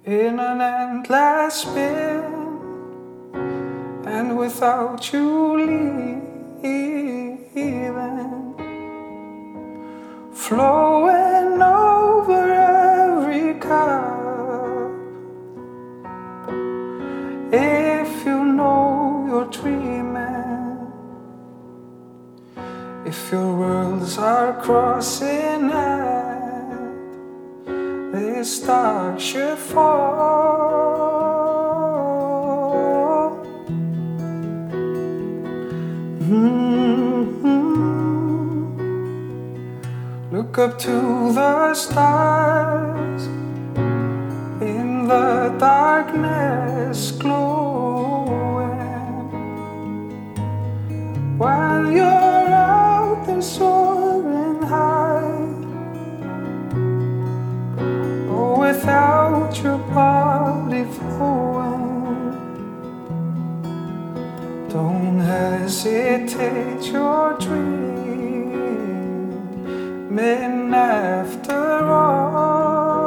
in an endless spin, and without you leaving, flowing over every cup. If you know you're dreaming, if your worlds are crossing at this star should fall. Look up to the stars, in the darkness glowing, while you're out and soaring high. Oh, without your body flowing, don't hesitate, your dreaming after all.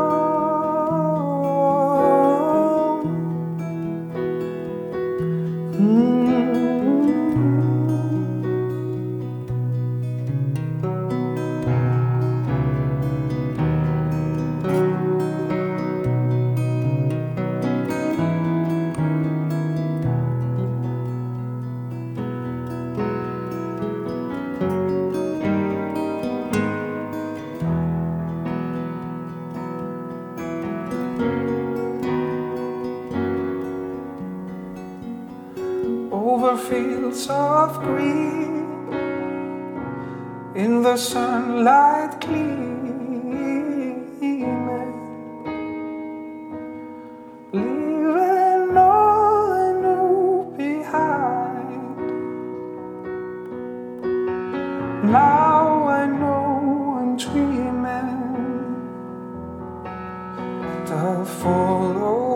Over fields of green, in the sunlight gleaming, leaving all I knew behind. Now I know I'm dreaming to follow